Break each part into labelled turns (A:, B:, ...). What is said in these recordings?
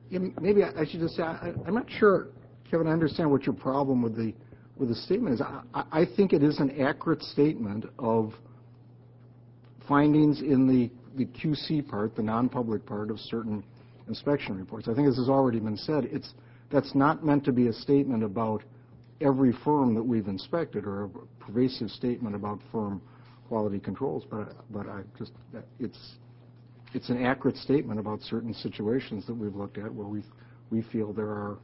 A: Yeah, maybe I should just say I'm not sure, Kevin. I understand what your problem with the statement is. I think it is an accurate statement of findings in the QC part, the non-public part of certain inspection reports. I think this has already been said. That's not meant to be a statement about every firm that we've inspected or a pervasive statement about firm quality controls, but it's an accurate statement about certain situations that we've looked at where we feel there are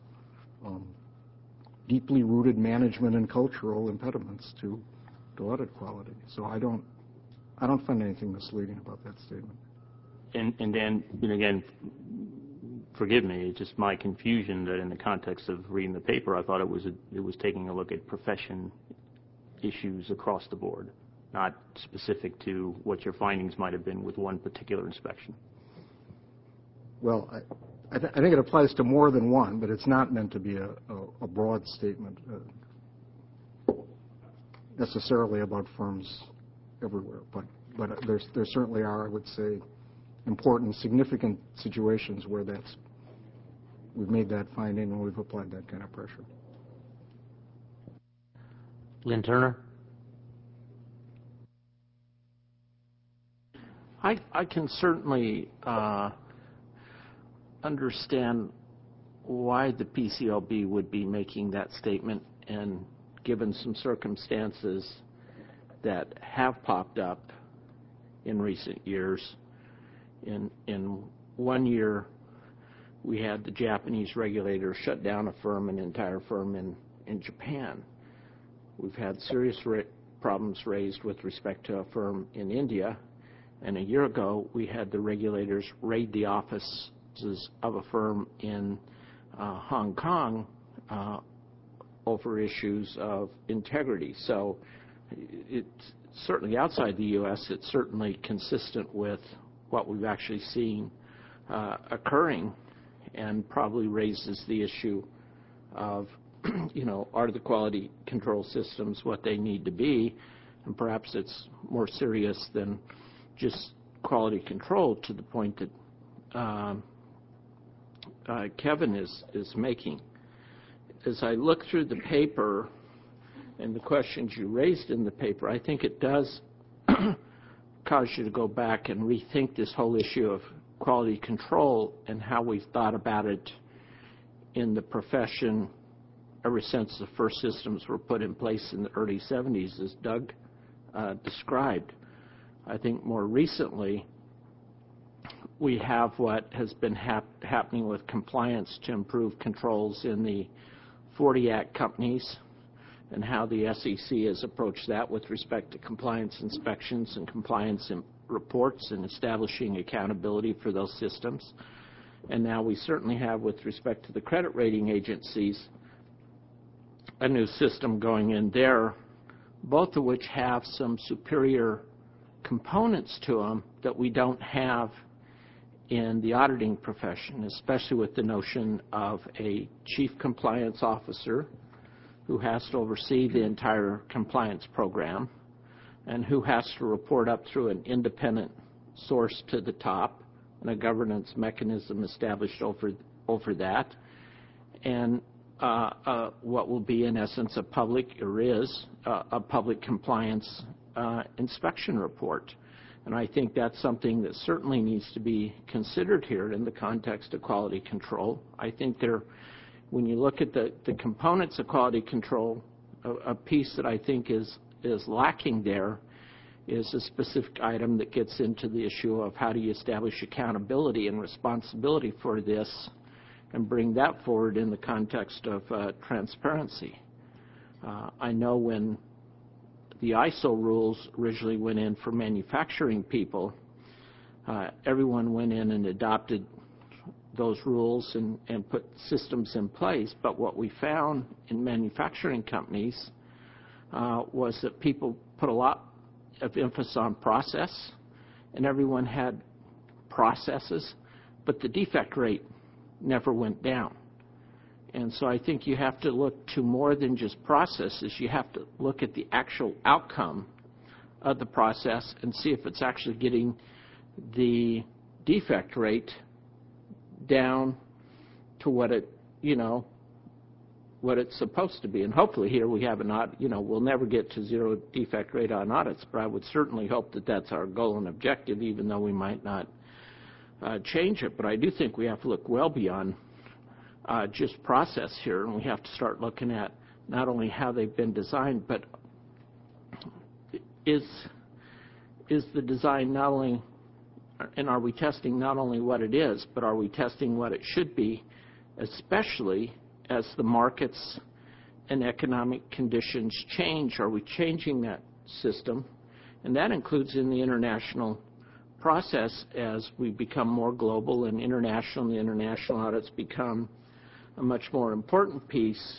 A: deeply rooted management and cultural impediments to audit quality. So I don't find anything misleading about that statement.
B: And Dan, again, forgive me, it's just my confusion that in the context of reading the paper, I thought it was taking a look at profession issues across the board, not specific to what your findings might have been with one particular inspection.
A: Well, I think it applies to more than one, but it's not meant to be a broad statement necessarily about firms everywhere. But there certainly are, I would say, important, significant situations where we've made that finding and we've applied that kind of pressure.
C: Lynn Turner.
D: I can certainly understand why the PCLB would be making that statement, and given some circumstances that have popped up in recent years. In 1 year, we had the Japanese regulator shut down an entire firm in Japan. We've had serious problems raised with respect to a firm in India. And a year ago, we had the regulators raid the offices of a firm in Hong Kong over issues of integrity. So it's certainly outside the U.S., it's certainly consistent with what we've actually seen occurring, and probably raises the issue of, are the quality control systems what they need to be? And perhaps it's more serious than just quality control, to the point that Kevin is making. As I look through the paper and the questions you raised in the paper, I think it does cause you to go back and rethink this whole issue of quality control and how we've thought about it in the profession ever since the first systems were put in place in the early 70s, as Doug described. I think more recently, we have what has been happening with compliance to improve controls in the 40 Act companies, and how the SEC has approached that with respect to compliance inspections and compliance reports and establishing accountability for those systems. And now we certainly have, with respect to the credit rating agencies, a new system going in there, both of which have some superior components to them that we don't have in the auditing profession, especially with the notion of a chief compliance officer who has to oversee the entire compliance program and who has to report up through an independent source to the top, and a governance mechanism established over that, and what will be in essence a public compliance inspection report. And I think that's something that certainly needs to be considered here in the context of quality control. I think when you look at the components of quality control, a piece that I think is lacking there is a specific item that gets into the issue of how do you establish accountability and responsibility for this and bring that forward in the context of transparency. I know when the ISO rules originally went in for manufacturing people, everyone went in and adopted those rules and put systems in place. But what we found in manufacturing companies was that people put a lot of emphasis on process, and everyone had processes, but the defect rate never went down. And so I think you have to look to more than just processes. You have to look at the actual outcome of the process and see if it's actually getting the defect rate down to what it, what it's supposed to be. And hopefully here we have an audit, we'll never get to zero defect rate on audits, but I would certainly hope that that's our goal and objective, even though we might not change it. But I do think we have to look well beyond just process here, and we have to start looking at not only how they've been designed, but is the design not only, and are we testing not only what it is, but are we testing what it should be, especially as the markets and economic conditions change? Are we changing that system? And that includes in the international process as we become more global and international, and the international audits become a much more important piece.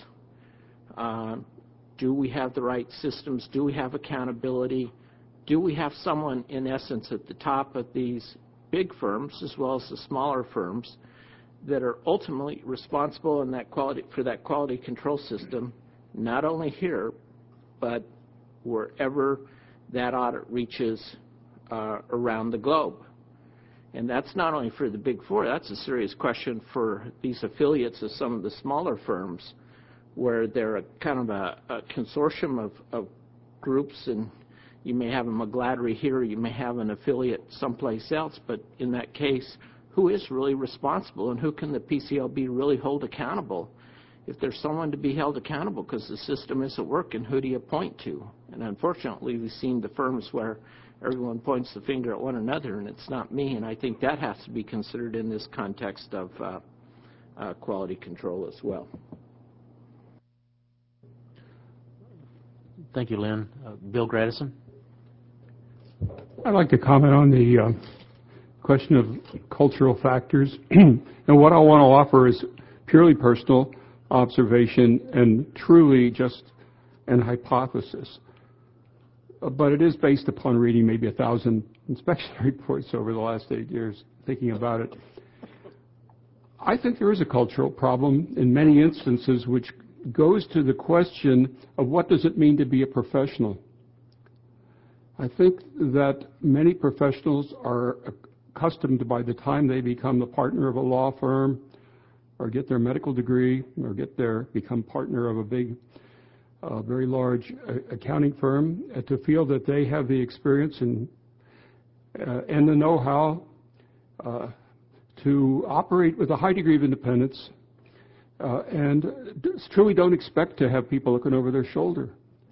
D: Do we have the right systems? Do we have accountability? Do we have someone, in essence, at the top of these big firms as well as the smaller firms that are ultimately responsible in that for that quality control system, not only here, but wherever that audit reaches around the globe? And that's not only for the big four, that's a serious question for these affiliates of some of the smaller firms, where they're a kind of a consortium of groups, and you may have a McGladrey here, you may have an affiliate someplace else, but in that case, who is really responsible, and who can the PCLB really hold accountable? If there's someone to be held accountable because the system isn't working, who do you point to? And unfortunately, we've seen the firms where everyone points the finger at one another, and it's not me, and I think that has to be considered in this context of quality control as well.
C: Thank you, Lynn. Bill Gradison.
E: I'd like to comment on the question of cultural factors. And what I want to offer is purely personal observation and truly just an hypothesis. But it is based upon reading maybe 1,000 inspection reports over the last 8 years, thinking about it. I think there is a cultural problem in many instances which goes to the question of what does it mean to be a professional. I think that many professionals are accustomed by the time they become the partner of a law firm or get their medical degree or become partner of a big, very large accounting firm to feel that they have the experience and the know-how to operate with a high degree of independence and truly don't expect to have people looking over their shoulder.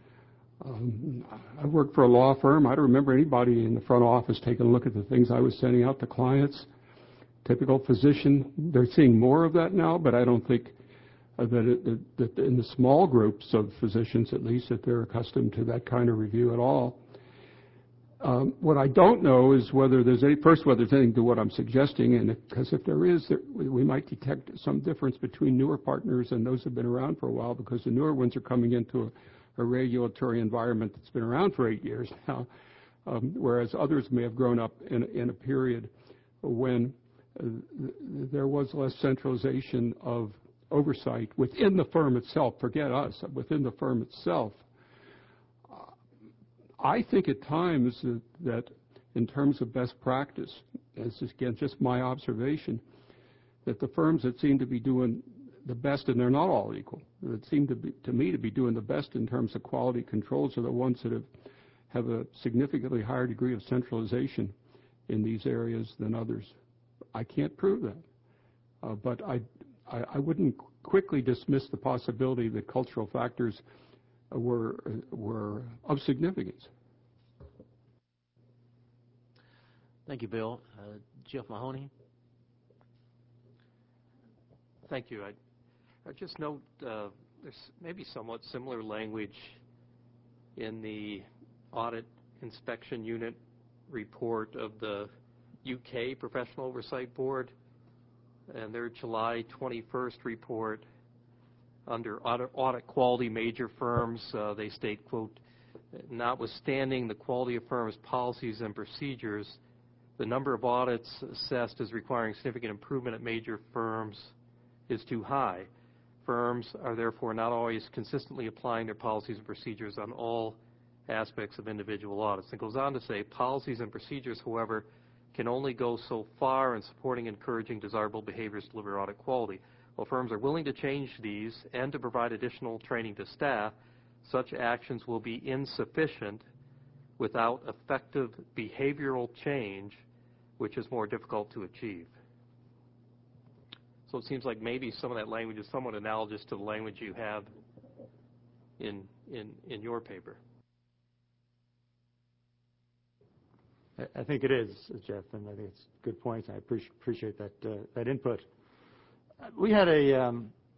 E: I worked for a law firm. I don't remember anybody in the front office taking a look at the things I was sending out to clients. Typical physician, they're seeing more of that now, but I don't think that in the small groups of physicians, at least, that they're accustomed to that kind of review at all. What I don't know is whether there's anything to what I'm suggesting, and because if there is, we might detect some difference between newer partners and those who have been around for a while, because the newer ones are coming into a regulatory environment that's been around for 8 years now, whereas others may have grown up in a period when there was less centralization of oversight within the firm itself. Forget us, within the firm itself. I think at times that in terms of best practice, this is again just my observation, that the firms that seem to be doing the best, and they're not all equal, that seem to me to be doing the best in terms of quality controls are the ones that have a significantly higher degree of centralization in these areas than others. I can't prove that, but I wouldn't quickly dismiss the possibility that cultural factors were of significance.
C: Thank you, Bill. Jeff Mahoney.
F: Thank you. I just note there's maybe somewhat similar language in the Audit Inspection Unit report of the UK Professional Oversight Board and their July 21st report under audit quality major firms. They state, quote, notwithstanding the quality of firms' policies and procedures, the number of audits assessed as requiring significant improvement at major firms is too high. Firms are therefore not always consistently applying their policies and procedures on all aspects of individual audits. It goes on to say, policies and procedures, however, can only go so far in supporting and encouraging desirable behaviors to deliver audit quality. While firms are willing to change these and to provide additional training to staff, such actions will be insufficient without effective behavioral change, which is more difficult to achieve. So it seems like maybe some of that language is somewhat analogous to the language you have in your paper.
G: I think it is, Jeff, and I think it's a good point. I appreciate that input. We had a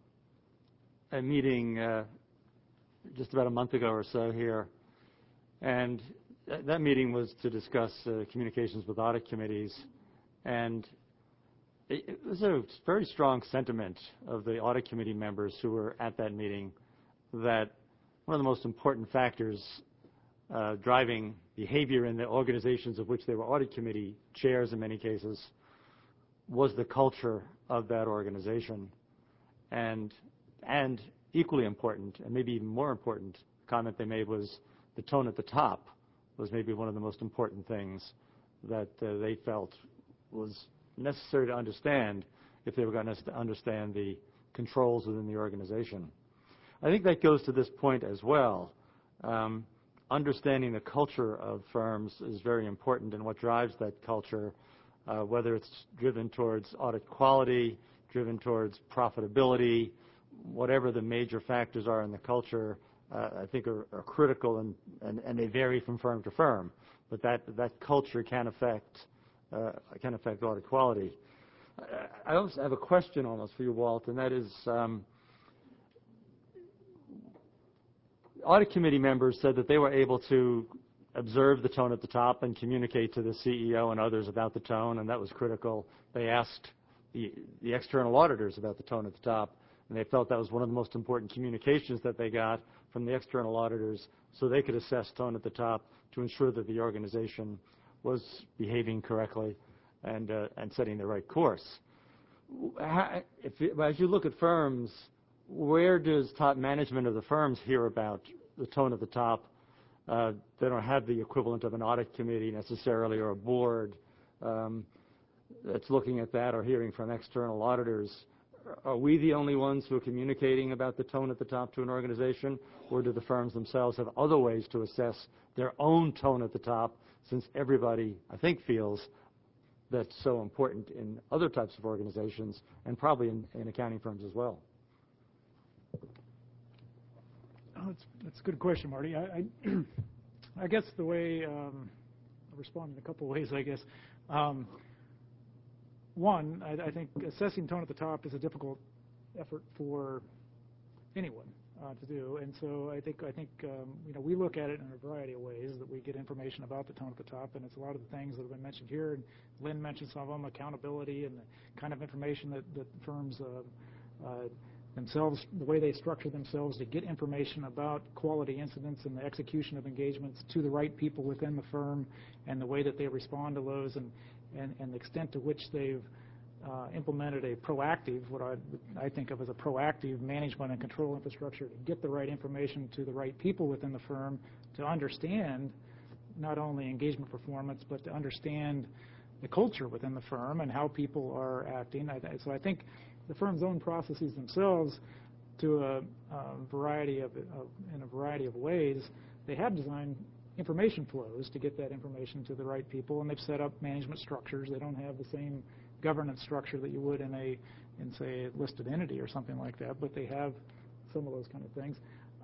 G: meeting just about a month ago or so here, and that meeting was to discuss communications with audit committees, and it was a very strong sentiment of the audit committee members who were at that meeting that one of the most important factors driving behavior in the organizations of which they were audit committee chairs in many cases was the culture of that organization. And equally important, and maybe even more important comment they made was the tone at the top was maybe one of the most important things that they felt was necessary to understand if they were going to understand the controls within the organization. I think that goes to this point as well. Understanding the culture of firms is very important, and what drives that culture, whether it's driven towards audit quality, driven towards profitability, whatever the major factors are in the culture, I think are critical, and they vary from firm to firm. But that culture can affect audit quality. I also have a question almost for you, Walt, and that is, audit committee members said that they were able to observe the tone at the top and communicate to the CEO and others about the tone, and that was critical. They asked the external auditors about the tone at the top, and they felt that was one of the most important communications that they got from the external auditors so they could assess tone at the top to ensure that the organization was behaving correctly and setting the right course. As you look at firms, where does top management of the firms hear about the tone at the top? They don't have the equivalent of an audit committee necessarily, or a board that's looking at that or hearing from external auditors. Are we the only ones who are communicating about the tone at the top to an organization, or do the firms themselves have other ways to assess their own tone at the top, since everybody, I think, feels that's so important in other types of organizations and probably in accounting firms as well?
H: Oh, that's a good question, Marty. I guess the way I'll respond in a couple of ways, I guess. One, I think assessing tone at the top is a difficult effort for anyone to do, and so I think we look at it in a variety of ways that we get information about the tone at the top, and it's a lot of the things that have been mentioned here. And Lynn mentioned some of them: accountability and the kind of information that firms themselves, the way they structure themselves to get information about quality incidents and the execution of engagements to the right people within the firm, and the way that they respond to those, and the extent to which they've implemented a proactive, what I think of as a proactive management and control infrastructure to get the right information to the right people within the firm to understand not only engagement performance, but to understand the culture within the firm and how people are acting. So I think the firm's own processes themselves, to in a variety of ways, they have designed information flows to get that information to the right people, and they've set up management structures. They don't have the same governance structure that you would in say, a listed entity or something like that, but they have some of those kind of things.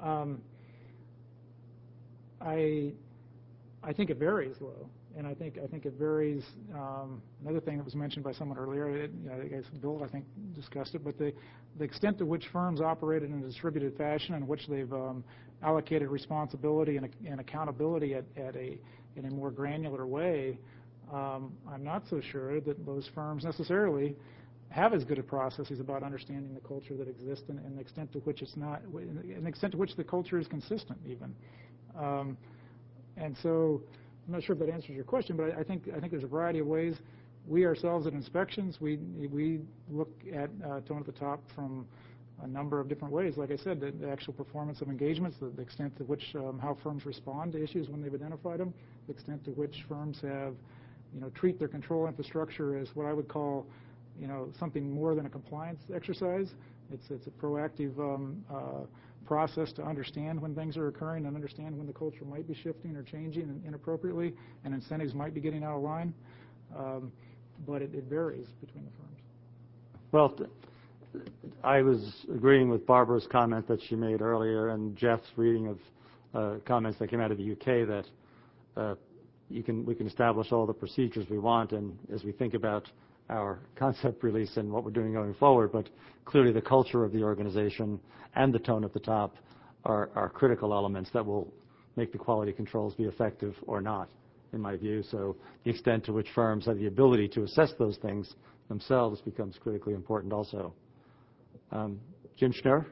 H: I think it varies, though, and I think it varies. Another thing that was mentioned by someone earlier, I guess Bill, I think, discussed it, but the extent to which firms operate in a distributed fashion, in which they've allocated responsibility and accountability in a more granular way, I'm not so sure that those firms necessarily have as good a processes about understanding the culture that exists, and the extent to which it's not, and the extent to which the culture is consistent, even. And so I'm not sure if that answers your question, but I think there's a variety of ways. We ourselves at inspections, we look at tone at the top from a number of different ways. Like I said, the actual performance of engagements, the extent to which how firms respond to issues when they've identified them, the extent to which firms have treat their control infrastructure as what I would call, something more than a compliance exercise. It's a proactive process to understand when things are occurring and understand when the culture might be shifting or changing inappropriately and incentives might be getting out of line. But it varies between the firms.
G: Well, I was agreeing with Barbara's comment that she made earlier and Jeff's reading of comments that came out of the UK that we can establish all the procedures we want and as we think about our concept release and what we're doing going forward, but clearly the culture of the organization and the tone at the top are critical elements that will make the quality controls be effective or not, in my view. So the extent to which firms have the ability to assess those things themselves becomes critically important also. Jim Schnur?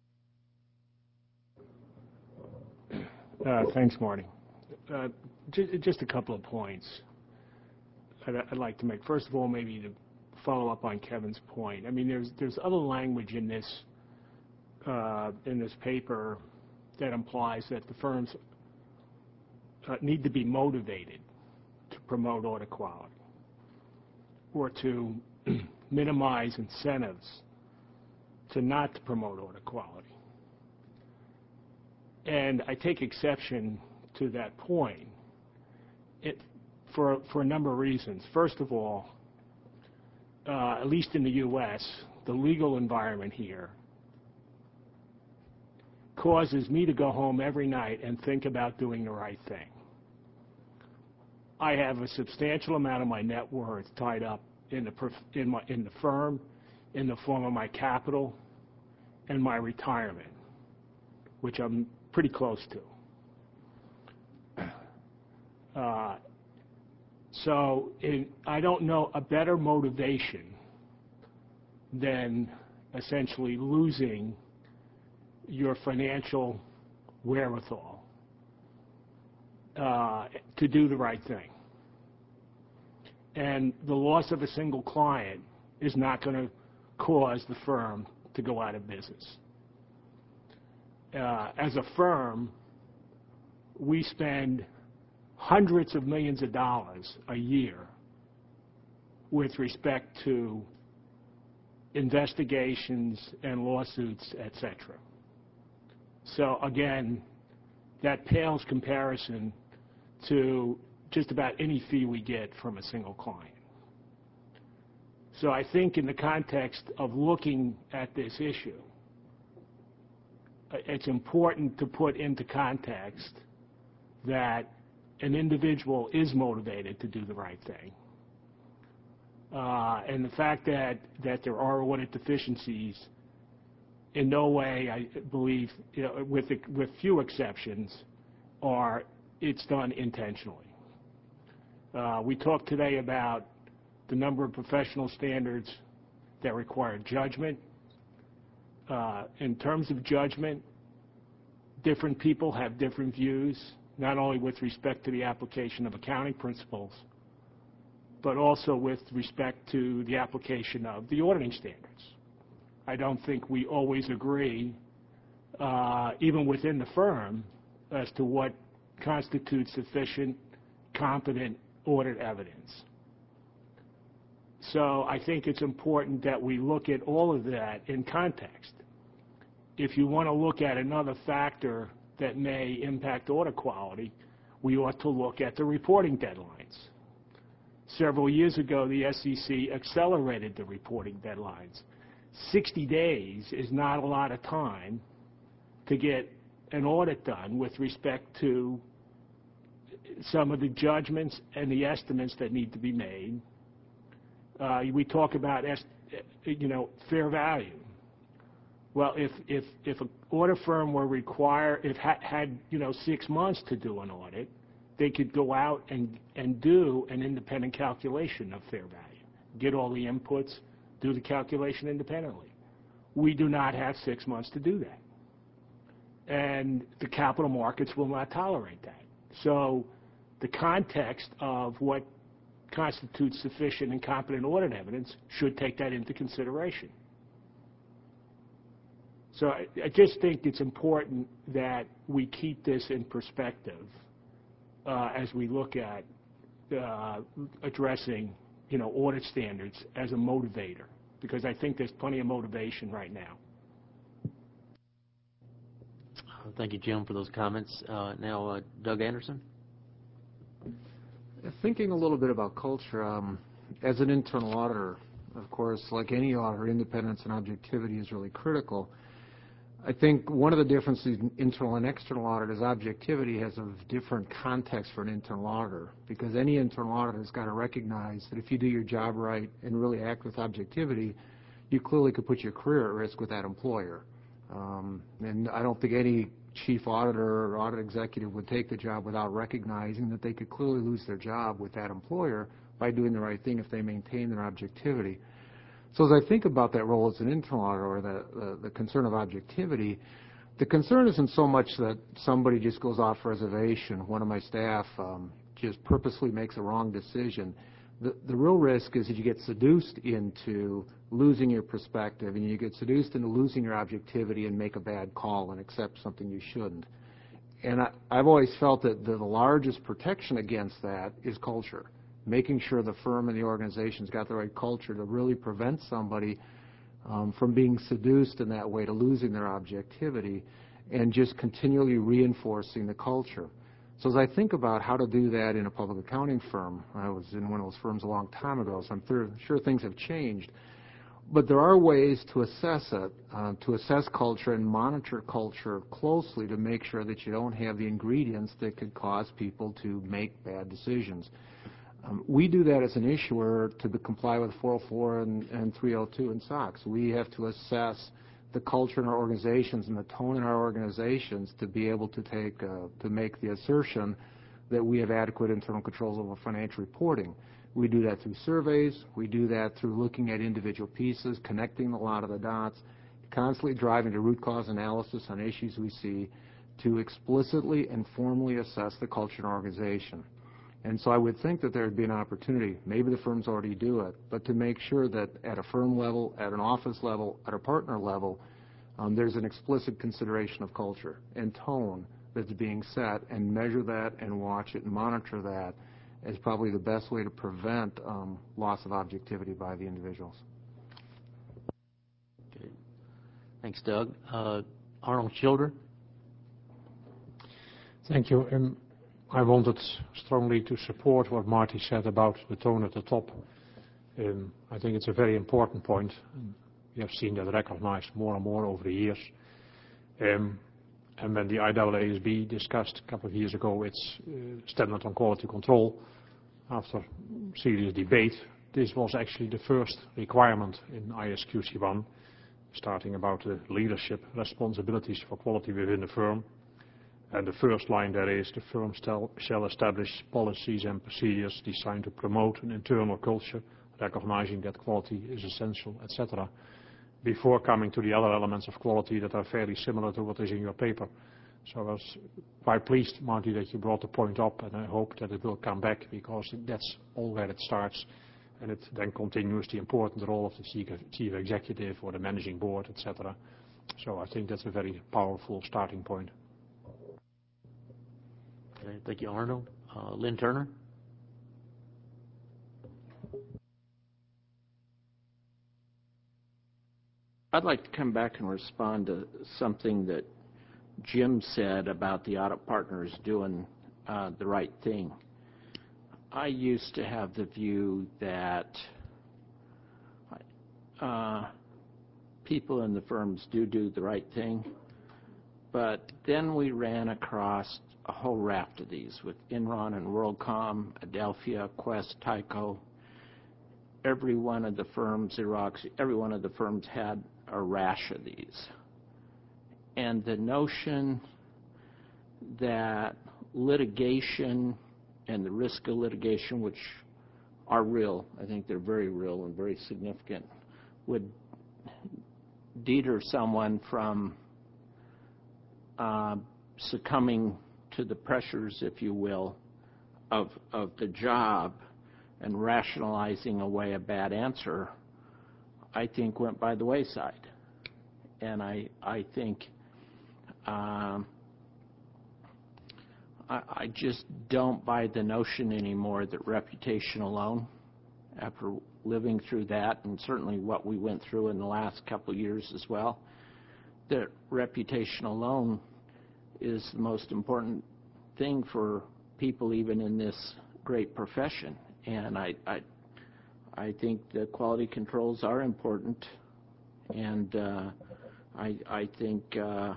I: Thanks, Marty. Just a couple of points I'd like to make. First of all, maybe to follow up on Kevin's point. I mean, there's other language in this paper that implies that the firms need to be motivated to promote audit quality or to minimize incentives to not to promote audit quality. And I take exception to that point for a number of reasons. First of all, at least in the U.S., the legal environment here causes me to go home every night and think about doing the right thing. I have a substantial amount of my net worth tied up in the firm in the form of my capital and my retirement, which I'm pretty close to. I don't know a better motivation than essentially losing your financial wherewithal to do the right thing. And the loss of a single client is not going to cause the firm to go out of business. As a firm, we spend hundreds of millions of dollars a year with respect to investigations and lawsuits, etc. So again, that pales comparison to just about any fee we get from a single client. So I think in the context of looking at this issue, it's important to put into context that an individual is motivated to do the right thing. And the fact that there are audit deficiencies, in no way, I believe, with few exceptions, it's done intentionally. We talked today about the number of professional standards that require judgment. In terms of judgment, different people have different views, not only with respect to the application of accounting principles, but also with respect to the application of the auditing standards. I don't think we always agree, even within the firm, as to what constitutes sufficient, competent audit evidence. So I think it's important that we look at all of that in context. If you want to look at another factor that may impact audit quality, we ought to look at the reporting deadlines. Several years ago, the SEC accelerated the reporting deadlines. 60 days is not a lot of time to get an audit done with respect to some of the judgments and the estimates that need to be made. We talk about fair value. Well, if an audit firm were had 6 months to do an audit, they could go out and do an independent calculation of fair value, get all the inputs, do the calculation independently. We do not have 6 months to do that. And the capital markets will not tolerate that. So the context of what constitutes sufficient and competent audit evidence should take that into consideration. So I just think it's important that we keep this in perspective as we look at addressing, audit standards as a motivator, because I think there's plenty of motivation right now.
C: Thank you, Jim, for those comments. Now, Doug Anderson.
J: Thinking a little bit about culture, as an internal auditor, of course, like any auditor, independence and objectivity is really critical. I think one of the differences in internal and external audit is objectivity has a different context for an internal auditor, because any internal auditor has got to recognize that if you do your job right and really act with objectivity, you clearly could put your career at risk with that employer. And I don't think any chief auditor or audit executive would take the job without recognizing that they could clearly lose their job with that employer by doing the right thing if they maintain their objectivity. So as I think about that role as an internal auditor, or the concern of objectivity, the concern isn't so much that somebody just goes off reservation, one of my staff just purposely makes a wrong decision. The real risk is that you get seduced into losing your perspective, and you get seduced into losing your objectivity and make a bad call and accept something you shouldn't. And I've always felt that the largest protection against that is culture, making sure the firm and the organization's got the right culture to really prevent somebody from being seduced in that way to losing their objectivity, and just continually reinforcing the culture. So as I think about how to do that in a public accounting firm, I was in one of those firms a long time ago, so I'm sure things have changed. But there are ways to assess it, to assess culture and monitor culture closely to make sure that you don't have the ingredients that could cause people to make bad decisions. We do that as an issuer to comply with 404 and 302 in SOX. We have to assess the culture in our organizations and the tone in our organizations to be able to make the assertion that we have adequate internal controls over financial reporting. We do that through surveys. We do that through looking at individual pieces, connecting a lot of the dots, constantly driving to root cause analysis on issues we see to explicitly and formally assess the culture in our organization. And so I would think that there would be an opportunity, maybe the firms already do it, but to make sure that at a firm level, at an office level, at a partner level, there's an explicit consideration of culture and tone that's being set, and measure that and watch it and monitor that is probably the best way to prevent loss of objectivity by the individuals.
C: Okay. Thanks, Doug. Arnold Schilder.
K: Thank you. I wanted strongly to support what Marty said about the tone at the top. I think it's a very important point. We have seen that recognized more and more over the years. And when the IAASB discussed a couple of years ago its standard on quality control, after serious debate, this was actually the first requirement in ISQC1, starting about the leadership responsibilities for quality within the firm. And the first line there is, the firm shall establish policies and procedures designed to promote an internal culture, recognizing that quality is essential, etc., before coming to the other elements of quality that are fairly similar to what is in your paper. So I was quite pleased, Marty, that you brought the point up, and I hope that it will come back, because that's all where it starts, and it then continues the important role of the chief executive or the managing board, etc. So I think that's a very powerful starting point.
C: Okay, thank you, Arnold. Lynn Turner.
D: I'd like to come back and respond to something that Jim said about the audit partners doing the right thing. I used to have the view that people in the firms do the right thing, but then we ran across a whole raft of these with Enron and WorldCom, Adelphia, Quest, Tyco. Every one of the firms, Xerox, every one of the firms had a rash of these. And the notion that litigation and the risk of litigation, which are real, I think they're very real and very significant, would deter someone from succumbing to the pressures, if you will, of the job and rationalizing away a bad answer, I think went by the wayside. And I think I just don't buy the notion anymore that reputation alone, after living through that, and certainly what we went through in the last couple of years as well, that reputation alone is the most important thing for people even in this great profession. And I think the quality controls are important, and I think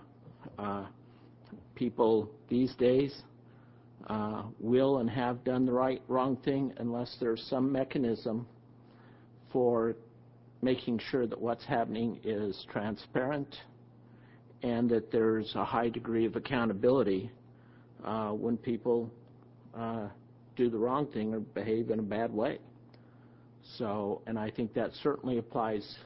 D: people these days will and have done the wrong thing unless there's some mechanism for making sure that what's happening is transparent and that there's a high degree of accountability when people do the wrong thing or behave in a bad way. So, and I think that certainly applies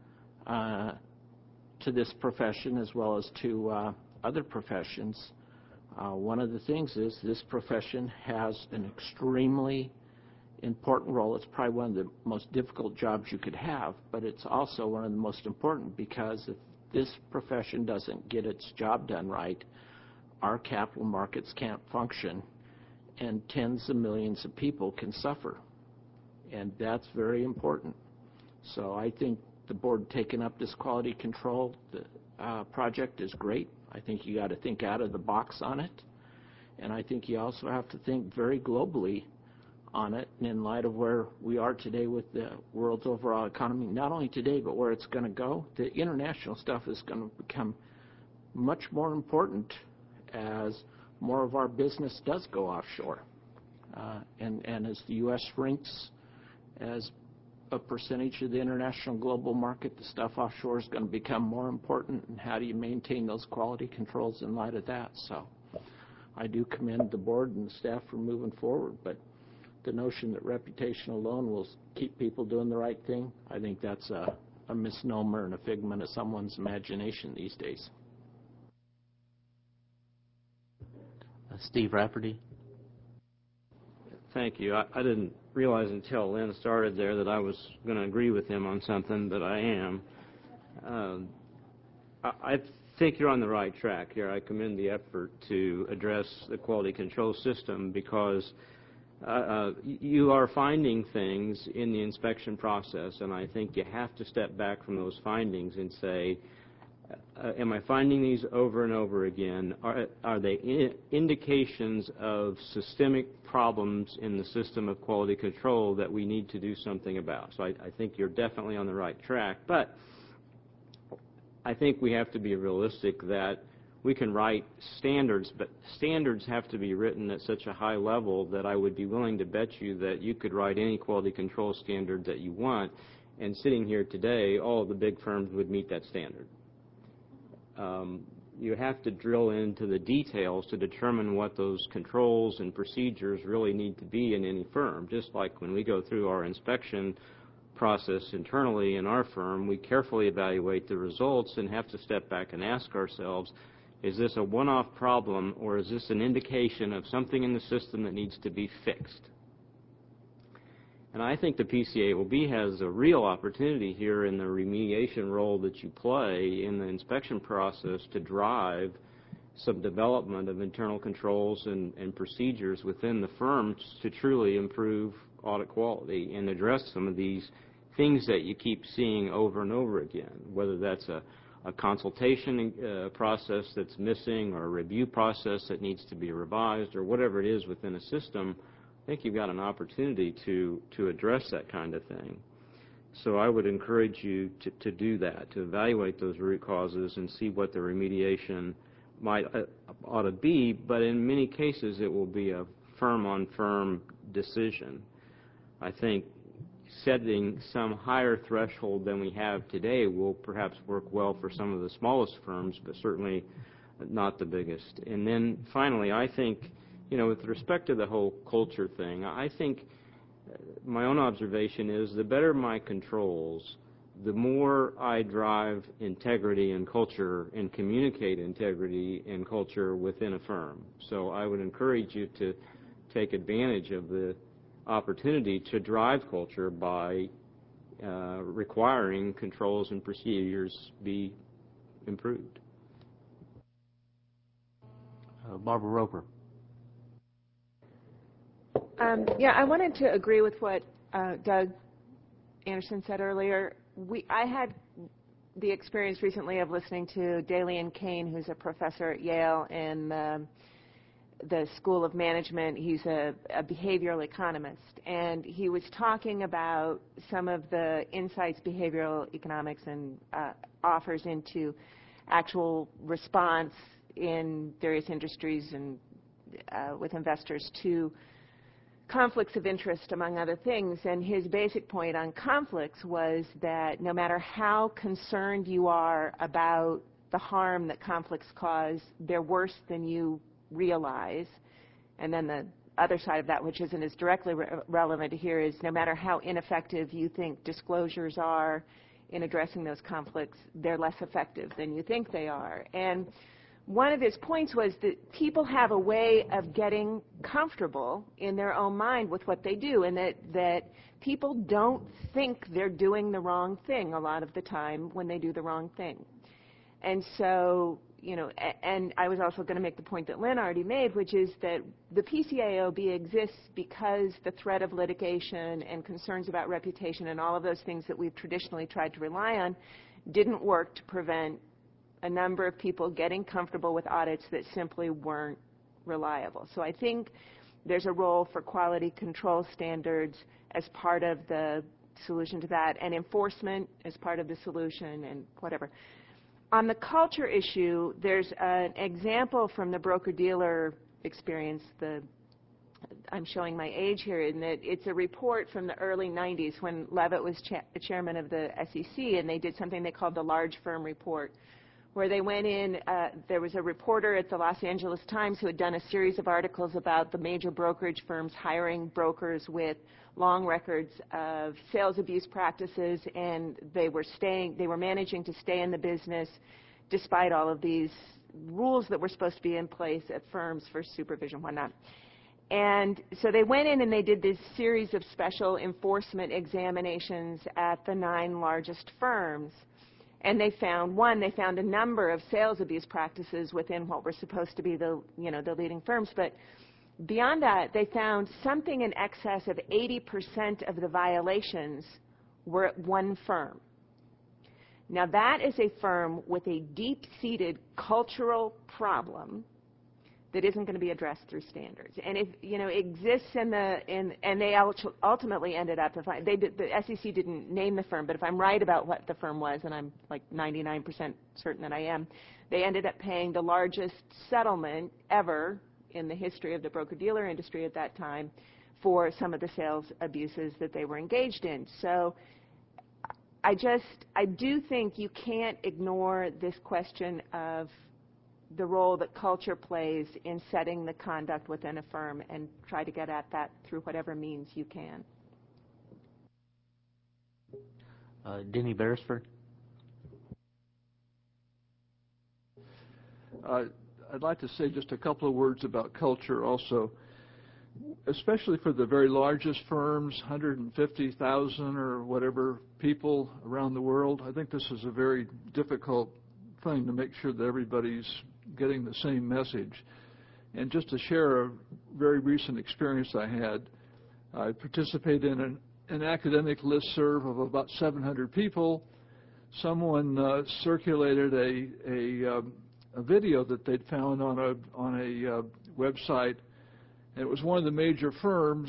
D: to this profession as well as to other professions. One of the things is this profession has an extremely important role. It's probably one of the most difficult jobs you could have, but it's also one of the most important, because if this profession doesn't get its job done right, our capital markets can't function, and tens of millions of people can suffer. And that's very important. So I think the board taking up this quality control project is great. I think you got to think out of the box on it. And I think you also have to think very globally on it, and in light of where we are today with the world's overall economy, not only today, but where it's going to go. The international stuff is going to become much more important as more of our business does go offshore. And as the U.S. shrinks as a percentage of the international global market, the stuff offshore is going to become more important, and how do you maintain those quality controls in light of that? So I do commend the board and the staff for moving forward, but the notion that reputation alone will keep people doing the right thing, I think that's a misnomer and a figment of someone's imagination these days.
C: Steve Rafferty.
L: Thank you. I didn't realize until Lynn started there that I was going to agree with him on something, but I am. I think you're on the right track here. I commend the effort to address the quality control system, because you are finding things in the inspection process, and I think you have to step back from those findings and say, am I finding these over and over again? Are they indications of systemic problems in the system of quality control that we need to do something about? So I think you're definitely on the right track, but I think we have to be realistic that we can write standards, but standards have to be written at such a high level that I would be willing to bet you that you could write any quality control standard that you want, and sitting here today, all of the big firms would meet that standard. You have to drill into the details to determine what those controls and procedures really need to be in any firm. Just like when we go through our inspection process internally in our firm, we carefully evaluate the results and have to step back and ask ourselves, is this a one-off problem, or is this an indication of something in the system that needs to be fixed? And I think the PCAOB has a real opportunity here in the remediation role that you play in the inspection process to drive some development of internal controls and procedures within the firm to truly improve audit quality and address some of these things that you keep seeing over and over again, whether that's a consultation process that's missing, or a review process that needs to be revised, or whatever it is within a system. I think you've got an opportunity to address that kind of thing. So I would encourage you to do that, to evaluate those root causes and see what the remediation ought to be, but in many cases it will be a firm-on-firm decision. I think setting some higher threshold than we have today will perhaps work well for some of the smallest firms, but certainly not the biggest. And then finally, I think, with respect to the whole culture thing, I think my own observation is the better my controls, the more I drive integrity and culture and communicate integrity and culture within a firm. So I would encourage you to take advantage of the opportunity to drive culture by requiring controls and procedures be improved.
C: Barbara Roper.
M: Yeah, I wanted to agree with what Doug Anderson said earlier. I had the experience recently of listening to Dalian Kane, who's a professor at Yale in the School of Management. He's a behavioral economist, and he was talking about some of the insights behavioral economics and offers into actual response in various industries and with investors to conflicts of interest, among other things. And his basic point on conflicts was that no matter how concerned you are about the harm that conflicts cause, they're worse than you realize. And then the other side of that, which isn't as directly relevant here, is no matter how ineffective you think disclosures are in addressing those conflicts, they're less effective than you think they are. And one of his points was that people have a way of getting comfortable in their own mind with what they do, and that people don't think they're doing the wrong thing a lot of the time when they do the wrong thing. And so, you know, and I was also going to make the point that Lynn already made, which is that the PCAOB exists because the threat of litigation and concerns about reputation and all of those things that we've traditionally tried to rely on didn't work to prevent a number of people getting comfortable with audits that simply weren't reliable. So I think there's a role for quality control standards as part of the solution to that, and enforcement as part of the solution, and whatever. On the culture issue, there's an example from the broker-dealer experience. I'm showing my age here in that it's a report from the early 90s when Levitt was chairman of the SEC, and they did something they called the Large Firm Report, where they went in, there was a reporter at the Los Angeles Times who had done a series of articles about the major brokerage firms hiring brokers with long records of sales abuse practices, and they were managing to stay in the business despite all of these rules that were supposed to be in place at firms for supervision and whatnot. And so they went in and they did this series of special enforcement examinations at the 9 largest firms. And they found a number of sales abuse practices within what were supposed to be the leading firms. But beyond that, they found something in excess of 80% of the violations were at one firm. Now, that is a firm with a deep-seated cultural problem that isn't going to be addressed through standards. And it exists and they ultimately ended up, the SEC didn't name the firm, but if I'm right about what the firm was, and I'm like 99% certain that I am, they ended up paying the largest settlement ever in the history of the broker-dealer industry at that time for some of the sales abuses that they were engaged in. So I do think you can't ignore this question of the role that culture plays in setting the conduct within a firm, and try to get at that through whatever means you can.
C: Denny Beresford.
N: I'd like to say just a couple of words about culture also, especially for the very largest firms, 150,000 or whatever people around the world. I think this is a very difficult thing to make sure that everybody's getting the same message. And just to share a very recent experience I had, I participated in an academic listserv of about 700 people. Someone circulated a video that they'd found on a website. It was one of the major firms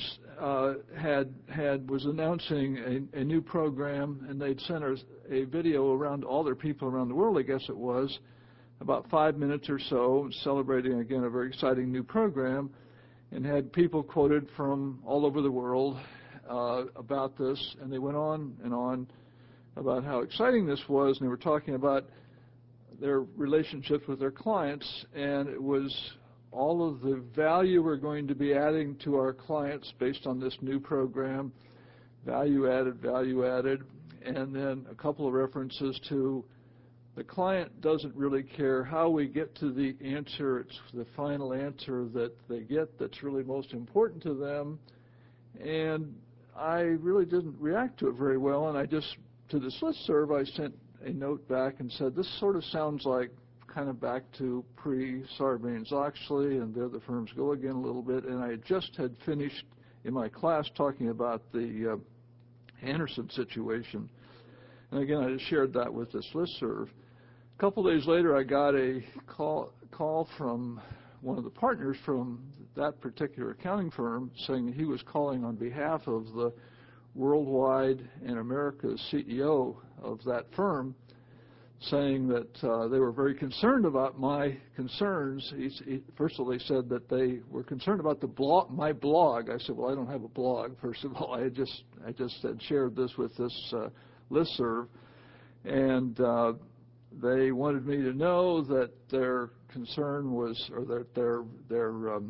N: was announcing a new program, and they'd sent a video around all their people around the world, I guess it was, about 5 minutes or so, celebrating, again, a very exciting new program, and had people quoted from all over the world about this, and they went on and on about how exciting this was, and they were talking about their relationships with their clients, and it was all of the value we're going to be adding to our clients based on this new program, value added, and then a couple of references to the client doesn't really care how we get to the answer. It's the final answer that they get that's really most important to them. And I really didn't react to it very well, and to this listserv, I sent a note back and said, this sort of sounds like kind of back to pre-Sarbanes-Oxley, and there the firms go again a little bit, and I just had finished in my class talking about the Anderson situation. And again, I just shared that with this listserv. A couple days later, I got a call from one of the partners from that particular accounting firm saying he was calling on behalf of the worldwide and America's CEO of that firm, saying that they were very concerned about my concerns. First of all, they said that they were concerned about my blog. I said, well, I don't have a blog. First of all, I just had shared this with this listserv, and they wanted me to know that their concern was, or that their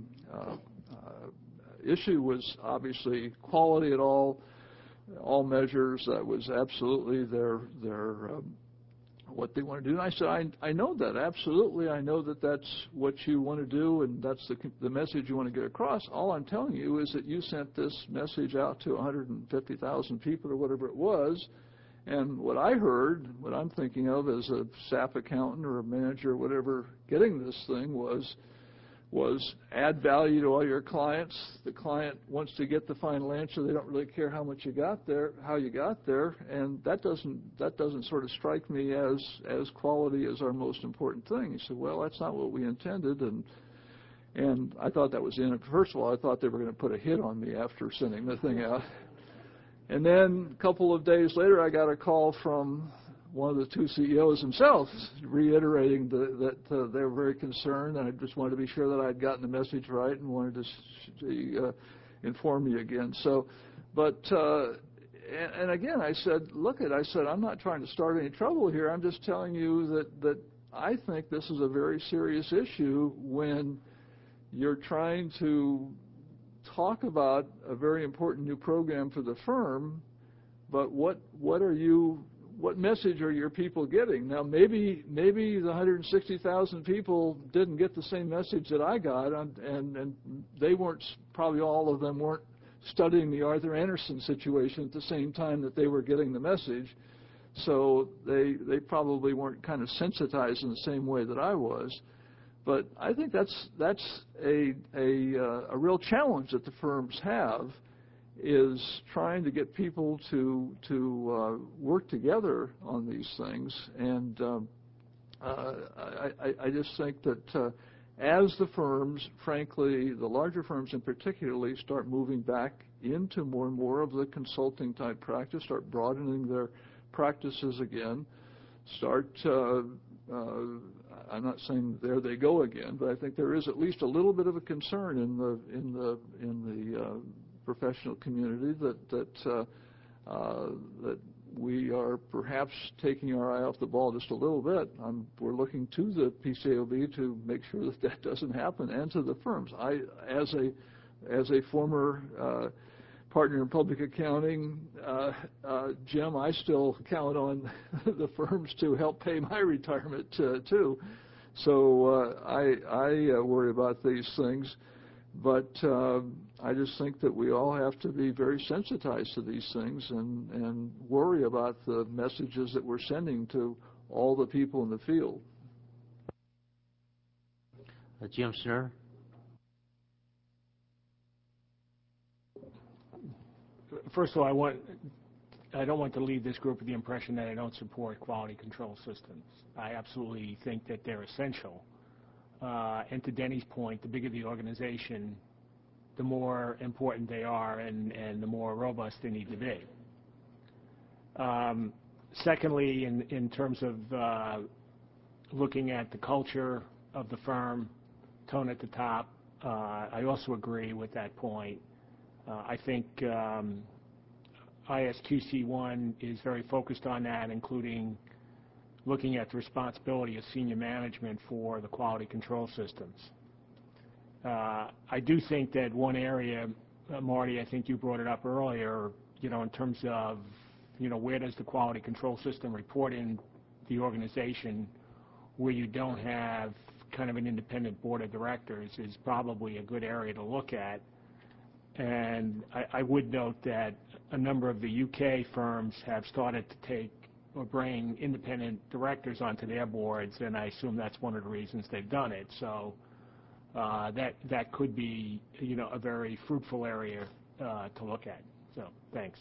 N: issue was obviously quality at all measures. That was absolutely their what they want to do. And I said, I know that, absolutely. I know that that's what you want to do, and that's the message you want to get across. All I'm telling you is that you sent this message out to 150,000 people or whatever it was, and what I heard, what I'm thinking of as a SAP accountant or a manager or whatever getting this thing was add value to all your clients. The client wants to get the final answer. They don't really care how much you got there, how you got there, and that doesn't sort of strike me as quality as our most important thing. He said, well, that's not what we intended, and I thought that was in it. First of all, I thought they were going to put a hit on me after sending the thing out. And then a couple of days later, I got a call from one of the two CEOs themselves, reiterating that they were very concerned, and I just wanted to be sure that I had gotten the message right and wanted to inform you again. So, but and again, I said, I'm not trying to start any trouble here. I'm just telling you that I think this is a very serious issue when you're trying to talk about a very important new program for the firm, but what message are your people getting? Now, maybe the 160,000 people didn't get the same message that I got, and they weren't, probably all of them weren't studying the Arthur Andersen situation at the same time that they were getting the message, so they probably weren't kind of sensitized in the same way that I was. But I think that's a real challenge that the firms have, is trying to get people to work together on these things. And I just think that as the firms, frankly, the larger firms in particularly, start moving back into more and more of the consulting type practice, start broadening their practices again, start I'm not saying there they go again, but I think there is at least a little bit of a concern in the professional community that we are perhaps taking our eye off the ball just a little bit. We're looking to the PCAOB to make sure that doesn't happen, and to the firms. As a former partner in public accounting, Jim, I I count on the firms to help pay my retirement too. So I worry about these things, but I just think that we all have to be very sensitized to these things and worry about the messages that we're sending to all the people in the field.
C: Jim Schnur.
I: First of all, I don't want to leave this group with the impression that I don't support quality control systems. I absolutely think that they're essential. And to Denny's point, the bigger the organization, the more important they are and the more robust they need to be. Secondly, in terms of looking at the culture of the firm, tone at the top, I also agree with that point. I think ISQC1 is very focused on that, including looking at the responsibility of senior management for the quality control systems. I do think that one area, Marty, I think you brought it up earlier, in terms of, where does the quality control system report in the organization where you don't have kind of an independent board of directors is probably a good area to look at. And I would note that a number of the UK firms have started to take or bring independent directors onto their boards, and I assume that's one of the reasons they've done it. So that could be, a very fruitful area to look at. So, thanks.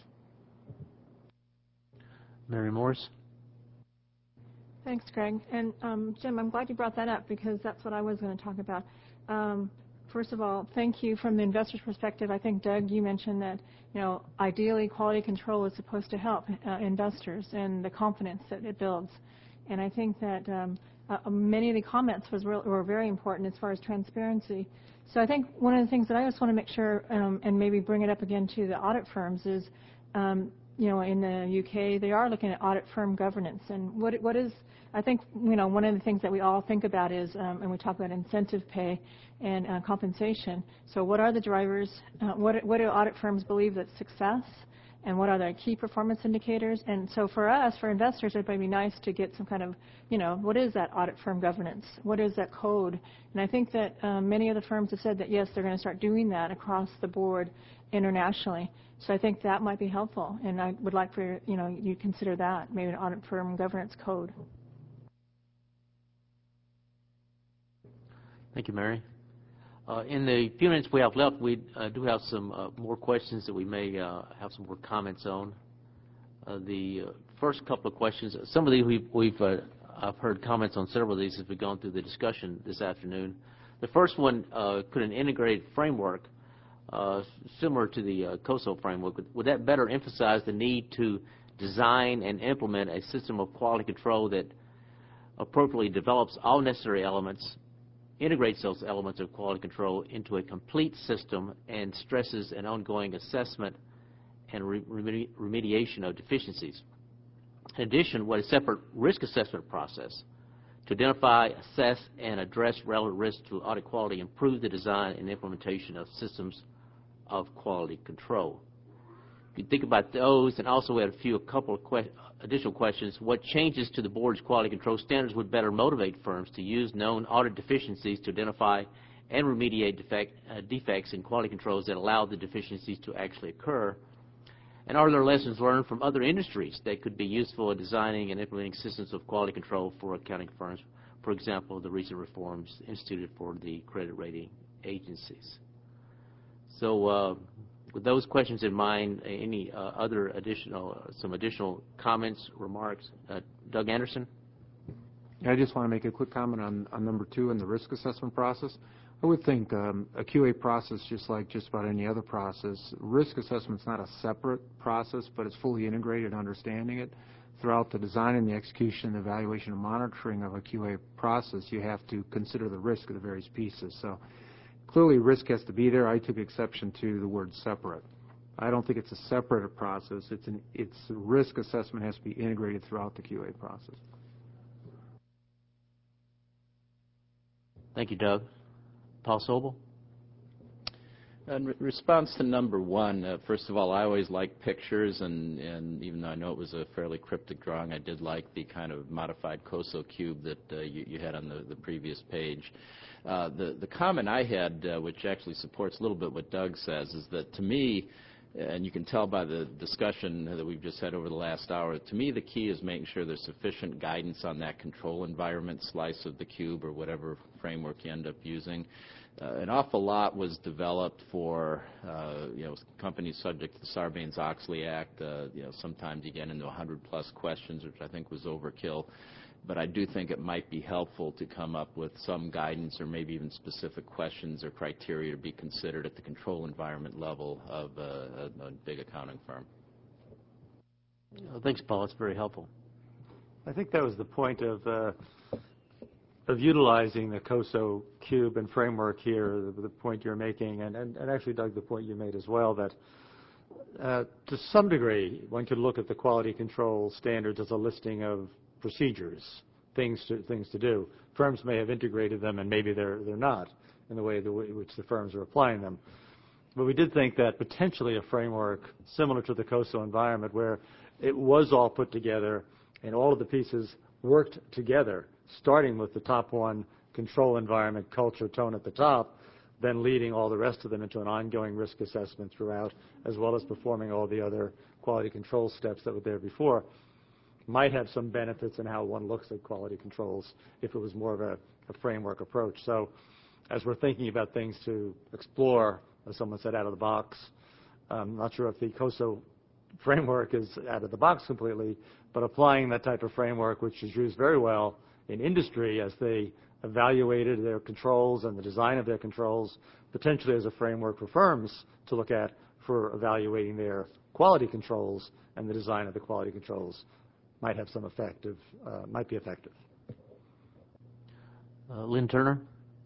C: Mary Morris?
O: Thanks, Greg. And Jim, I'm glad you brought that up because that's what I was going to talk about. First of all, thank you from the investor's perspective. I think, Doug, you mentioned that, ideally quality control is supposed to help investors and the confidence that it builds. And I think that many of the comments were very important as far as transparency. So I think one of the things that I just want to make sure and maybe bring it up again to the audit firms is, in the UK, they are looking at audit firm governance. And what is, I think, one of the things that we all think about is, and we talk about incentive pay and compensation. So what are the drivers? What do audit firms believe that's success? And what are the key performance indicators? And so for us, for investors, it might be nice to get some kind of, what is that audit firm governance? What is that code? And I think that many of the firms have said that, yes, they're going to start doing that across the board internationally. So I think that might be helpful. And I would like for, you consider that, maybe an audit firm governance code.
C: Thank you, Mary. In the few minutes we have left, we do have some more questions that we may have some more comments on. The first couple of questions, some of these I've heard comments on several of these as we've gone through the discussion this afternoon. The first one, could an integrated framework similar to the COSO framework, would that better emphasize the need to design and implement a system of quality control that appropriately develops all necessary elements, integrates those elements of quality control into a complete system, and stresses an ongoing assessment and remediation of deficiencies? In addition, what a separate risk assessment process to identify, assess, and address relevant risks to audit quality, improve the design and implementation of systems of quality control. If you think about those, and also we had a couple of additional questions. What changes to the board's quality control standards would better motivate firms to use known audit deficiencies to identify and remediate defects in quality controls that allow the deficiencies to actually occur? And are there lessons learned from other industries that could be useful in designing and implementing systems of quality control for accounting firms? For example, the recent reforms instituted for the credit rating agencies. So with those questions in mind, any other additional comments, remarks? Doug Anderson?
J: I just want to make a quick comment on number 2 in the risk assessment process. I would think a QA process, just like just about any other process, risk assessment is not a separate process, but it's fully integrated, understanding it. Throughout the design and the execution, evaluation, and monitoring of a QA process, you have to consider the risk of the various pieces. So clearly, risk has to be there. I took exception to the word separate. I don't think it's a separate process. It's risk assessment has to be integrated throughout the QA process.
C: Thank you, Doug. Paul Sobel?
P: In response to number 1, first of all, I always like pictures, and even though I know it was a fairly cryptic drawing, I did like the kind of modified COSO cube that you had on the previous page. The comment I had, which actually supports a little bit what Doug says, is that to me, and you can tell by the discussion that we've just had over the last hour, to me the key is making sure there's sufficient guidance on that control environment slice of the cube or whatever framework you end up using. An awful lot was developed for companies subject to the Sarbanes-Oxley Act. Sometimes you get into 100-plus questions, which I think was overkill. But I do think it might be helpful to come up with some guidance or maybe even specific questions or criteria to be considered at the control environment level of a big accounting firm.
C: Thanks, Paul. It's very helpful.
G: I think that was the point of utilizing the COSO cube and framework here, the point you're making, and actually, Doug, the point you made as well, that to some degree, one could look at the quality control standards as a listing of procedures, things to do. Firms may have integrated them, and maybe they're not in the way in which the firms are applying them. But we did think that potentially a framework similar to the COSO environment, where it was all put together and all of the pieces worked together, starting with the top one, control environment, culture, tone at the top, then leading all the rest of them into an ongoing risk assessment throughout, as well as performing all the other quality control steps that were there before, might have some benefits in how one looks at quality controls if it was more of a framework approach. So as we're thinking about things to explore, as someone said, out of the box, I'm not sure if the COSO framework is out of the box completely, but applying that type of framework, which is used very well in industry as they evaluated their controls and the design of their controls, potentially as a framework for firms to look at for evaluating their quality controls and the design of the quality controls might have some effective, might be effective.
C: Lynn Turner?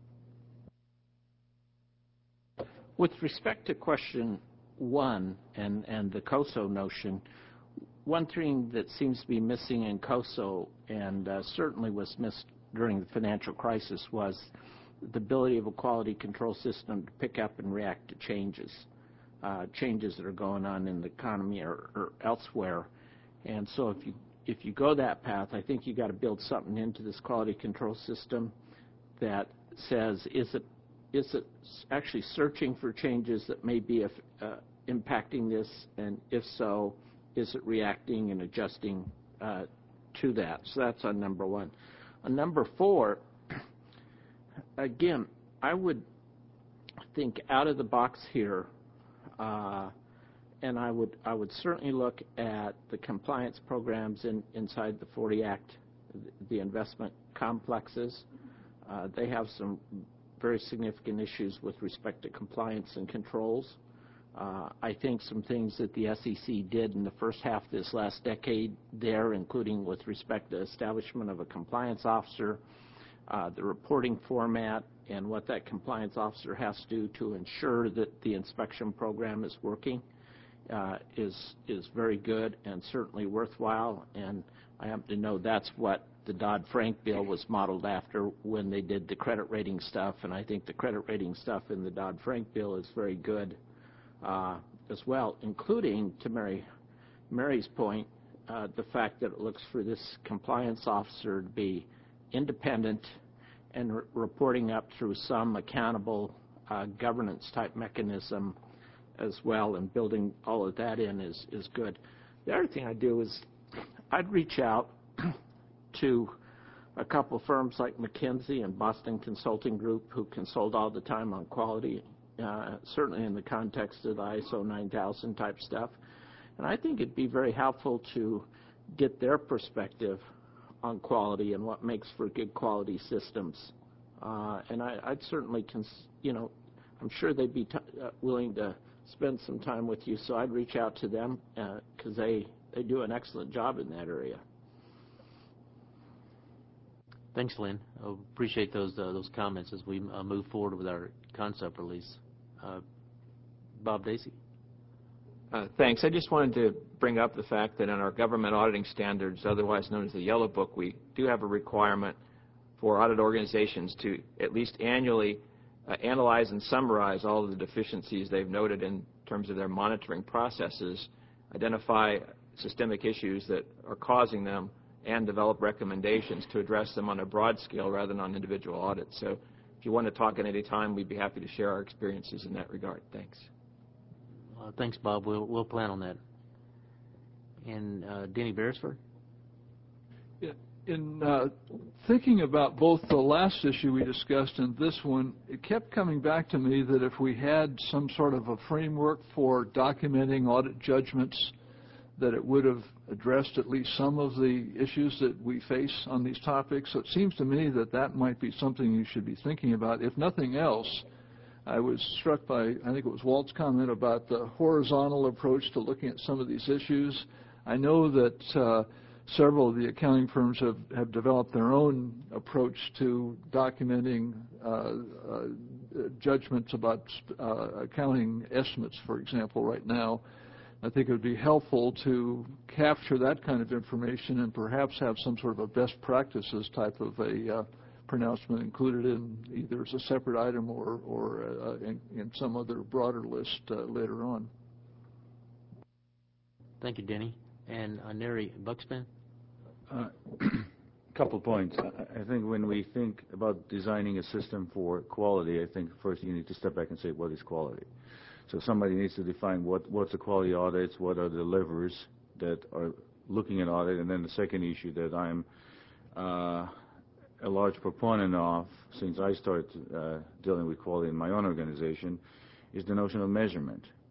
D: With respect to question 1 and the COSO notion, one thing that seems to be missing in COSO, and certainly was missed during the financial crisis, was the ability of a quality control system to pick up and react to changes that are going on in the economy or elsewhere. And so if you go that path, I think you got to build something into this quality control system that says, is it actually searching for changes that may be impacting this, and if so, is it reacting and adjusting to that? So that's on number 1. On number 4, again, I would think out of the box here, and I would certainly look at the compliance programs inside the 40 Act, the investment complexes. They have some very significant issues with respect to compliance and controls. I think some things that the SEC did in the first half of this last decade there, including with respect to establishment of a compliance officer, the reporting format, and what that compliance officer has to do to ensure that the inspection program is working, is very good and certainly worthwhile. And I happen to know that's what the Dodd-Frank bill was modeled after when they did the credit rating stuff, and I think the credit rating stuff in the Dodd-Frank bill is very good as well, including, to Mary's point, the fact that it looks for this compliance officer to be independent and reporting up through some accountable governance type mechanism as well, and building all of that in is good. The other thing I'd do is I'd reach out to a couple firms like McKinsey and Boston Consulting Group, who consult all the time on quality, certainly in the context of the ISO 9000 type stuff. And I think it'd be very helpful to get their perspective on quality and what makes for good quality systems. And I'd certainly, I'm sure they'd be willing to spend some time with you, so I'd reach out to them because they do an excellent job in that area.
C: Thanks, Lynn. I appreciate those comments as we move forward with our concept release. Bob Dacey.
Q: Thanks. I just wanted to bring up the fact that in our government auditing standards, otherwise known as the Yellow Book, we do have a requirement for audit organizations to at least annually analyze and summarize all of the deficiencies they've noted in terms of their monitoring processes, identify systemic issues that are causing them, and develop recommendations to address them on a broad scale rather than on individual audits. So if you want to talk at any time, we'd be happy to share our experiences in that regard. Thanks.
C: Thanks, Bob. We'll plan on that. And Denny Beresford?
N: Yeah. In thinking about both the last issue we discussed and this one, it kept coming back to me that if we had some sort of a framework for documenting audit judgments, that it would have addressed at least some of the issues that we face on these topics. So it seems to me that that might be something you should be thinking about. If nothing else, I was struck by, I think it was Walt's comment about the horizontal approach to looking at some of these issues. I know that several of the accounting firms have developed their own approach to documenting judgments about accounting estimates, for example, right now. I think it would be helpful to capture that kind of information and perhaps have some sort of a best practices type of a pronouncement included in either as a separate item or in some other broader list later on.
C: Thank you, Denny. And Neri Bucksman?
R: Couple points. I think when we think about designing a system for quality, I think first you need to step back and say, what is quality? So somebody needs to define what's a quality audit, what are the levers that are looking at audit, and then the second issue that I'm a large proponent of since I started dealing with quality in my own organization is the notion of measurement.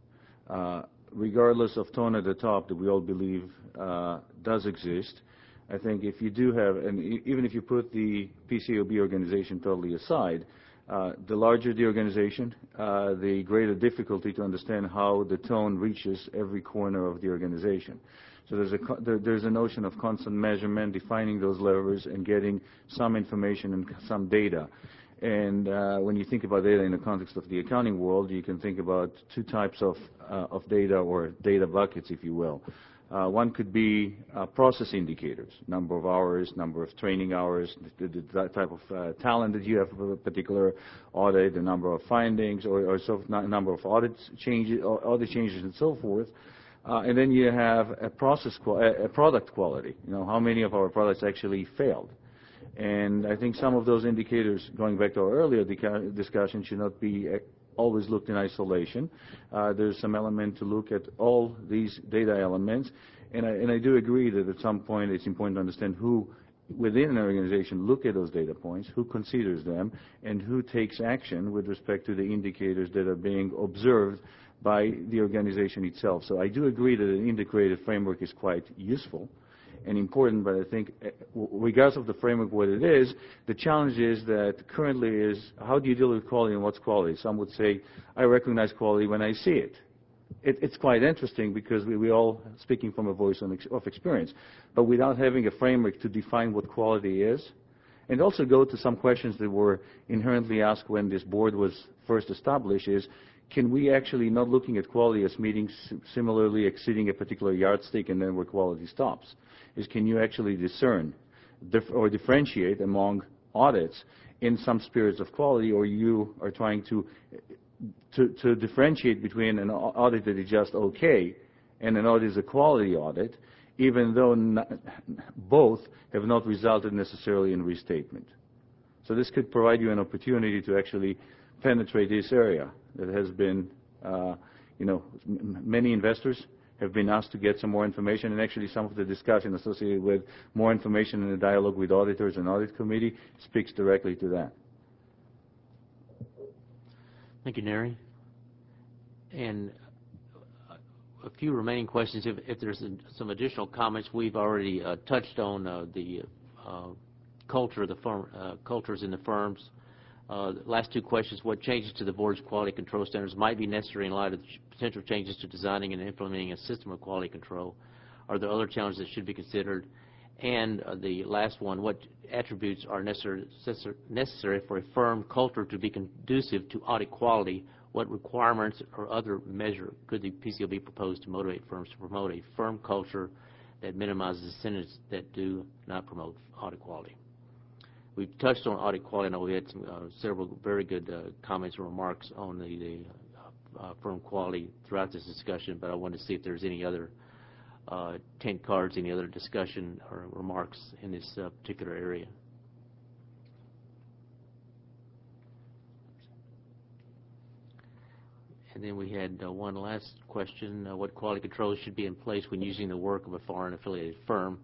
R: regardless of tone at the top that we all believe does exist. I think if you do have, and even if you put the PCAOB organization totally aside, the larger the organization, the greater difficulty to understand how the tone reaches every corner of the organization. So there's a notion of constant measurement, defining those levers, and getting some information and some data. And when you think about data in the context of the accounting world, you can think about two types of data, or data buckets, if you will. One could be process indicators, number of hours, number of training hours, the type of talent that you have for a particular audit, the number of findings, or number of audit changes, and so forth. And then you have a product quality. You know, how many of our products actually failed? And I think some of those indicators, going back to our earlier discussion, should not be always looked in isolation. There's some element to look at all these data elements. And I do agree that at some point it's important to understand who within an organization look at those data points, who considers them, and who takes action with respect to the indicators that are being observed by the organization itself. So I do agree that an integrated framework is quite useful and important, but I think regardless of the framework what it is, the challenge is that currently is how do you deal with quality and what's quality? Some would say, I recognize quality when I see it. It's quite interesting because we all speaking from a voice of experience, but without having a framework to define what quality is, and also go to some questions that were inherently asked when this board was first established is, can we actually not looking at quality as meeting similarly exceeding a particular yardstick and then where quality stops? Is can you actually discern or differentiate among audits in some spirits of quality, or you are trying to differentiate between an audit that is just okay and an audit is a quality audit, even though both have not resulted necessarily in restatement. So this could provide you an opportunity to actually penetrate this area that has been, many investors have been asked to get some more information, and actually some of the discussion associated with more information in the dialogue with auditors and audit committee speaks directly to that.
C: Thank you, Neri. And a few remaining questions. If there's some additional comments, we've already touched on the culture of the firm, cultures in the firms. The last two questions: what changes to the board's quality control standards might be necessary in light of potential changes to designing and implementing a system of quality control? Are there other challenges that should be considered? And the last one: what attributes are necessary for a firm culture to be conducive to audit quality? What requirements or other measure could the PCAOB propose to motivate firms to promote a firm culture that minimizes incentives that do not promote audit quality? We've touched on audit quality. I know we had several very good comments and remarks on the firm quality throughout this discussion, but I wanted to see if there's any other tent cards, any other discussion or remarks in this particular area. And then we had one last question: what quality controls should be in place when using the work of a foreign affiliated firm?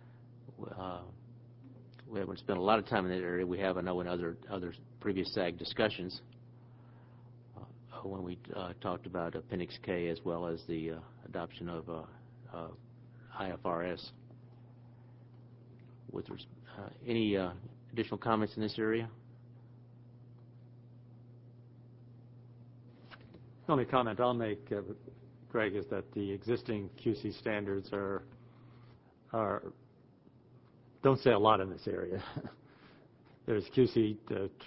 C: We haven't spent a lot of time in that area. We have, I know, in other previous SAG discussions when we talked about Appendix K as well as the adoption of IFRS. With any additional comments in this area?
G: The only comment I'll make, Greg, is that the existing QC standards don't say a lot in this area. There's QC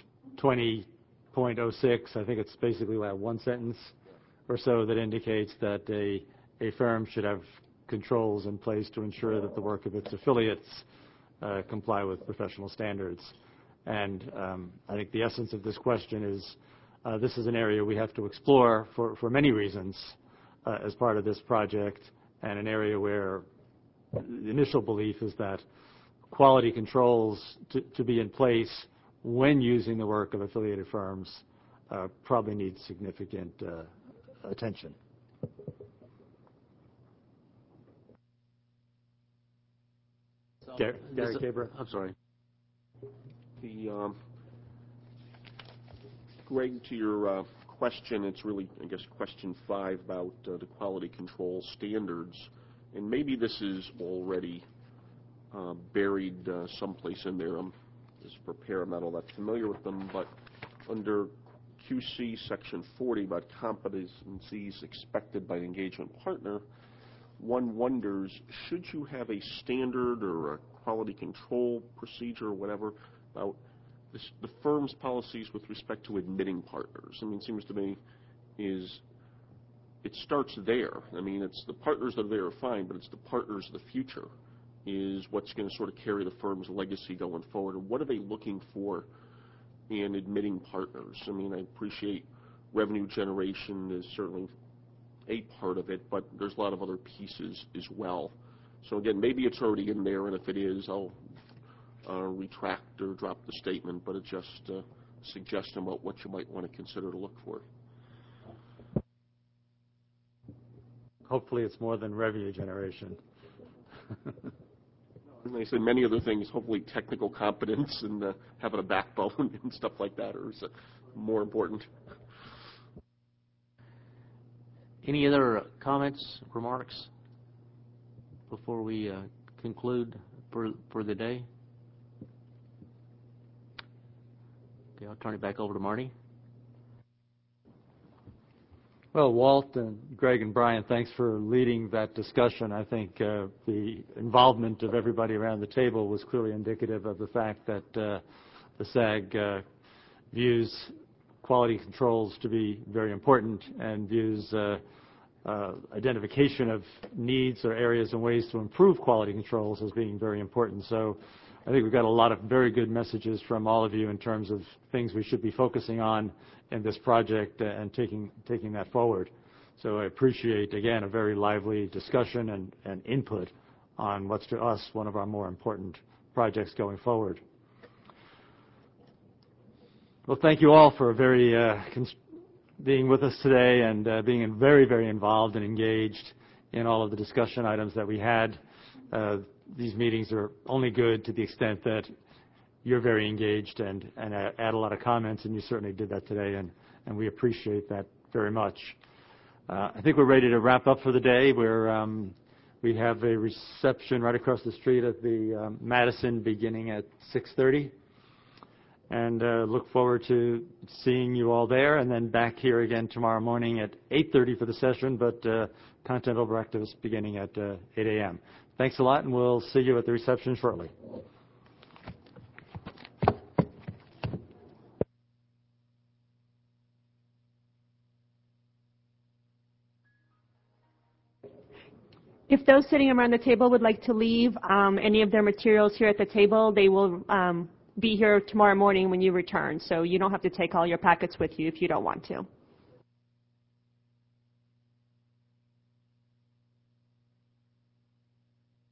G: 20.06. I think it's basically like one sentence or so that indicates that a firm should have controls in place to ensure that the work of its affiliates comply with professional standards. And I think the essence of this question is this is an area we have to explore for many reasons as part of this project, and an area where the initial belief is that quality controls to be in place when using the work of affiliated firms probably need significant attention. Gary Cabra.
C: I'm sorry.
S: Greg, to your question. It's really, I guess, question 5 about the quality control standards. And maybe this is already buried someplace in there. I'm not all that familiar with them, but under QC section 40 about competencies expected by an engagement partner, one wonders, should you have a standard or a quality control procedure or whatever about the firm's policies with respect to admitting partners? I mean, it seems to me it starts there. I mean, it's the partners that are there are fine, but it's the partners of the future is what's going to sort of carry the firm's legacy going forward. And what are they looking for in admitting partners? I mean, I appreciate revenue generation is certainly a part of it, but there's a lot of other pieces as well. So again, maybe it's already in there, and if it is, I'll retract or drop the statement, but it's just a suggestion about what you might want to consider to look for.
G: Hopefully it's more than revenue generation.
S: And they say many other things, hopefully technical competence and having a backbone and stuff like that are more important.
C: Any other comments, remarks before we conclude for the day? Okay, I'll turn it back over to Marty.
G: Well, Walt and Greg and Brian, thanks for leading that discussion. I think the involvement of everybody around the table was clearly indicative of the fact that the SAG views quality controls to be very important and views identification of needs or areas and ways to improve quality controls as being very important. So I think we've got a lot of very good messages from all of you in terms of things we should be focusing on in this project and taking that forward. So I appreciate, again, a very lively discussion and input on what's to us one of our more important projects going forward. Well, thank you all for being with us today and being very, very involved and engaged in all of the discussion items that we had. These meetings are only good to the extent that you're very engaged and add a lot of comments, and you certainly did that today, and we appreciate that very much. I think we're ready to wrap up for the day. We have a reception right across the street at the Madison beginning at 6:30, and look forward to seeing you all there, and then back here again tomorrow morning at 8:30 for the session, but content over activists beginning at 8 a.m. Thanks a lot, and we'll see you at the reception shortly.
M: If those sitting around the table would like to leave any of their materials here at the table, they will be here tomorrow morning when you return. So you don't have to take all your packets with you if you don't want to.